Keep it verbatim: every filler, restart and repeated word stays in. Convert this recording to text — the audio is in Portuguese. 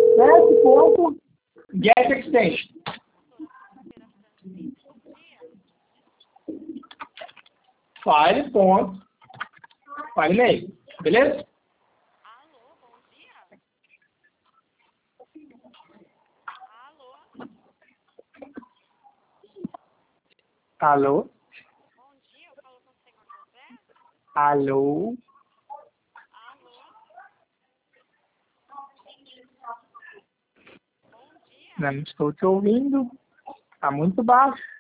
Sete ponto. Get extension. File ponto. File name. Beleza? Alô, bom dia. Alô. Alô? Bom dia, eu falo com o senhor José. Alô? Alô. Bom dia. Não estou te ouvindo. Está muito baixo.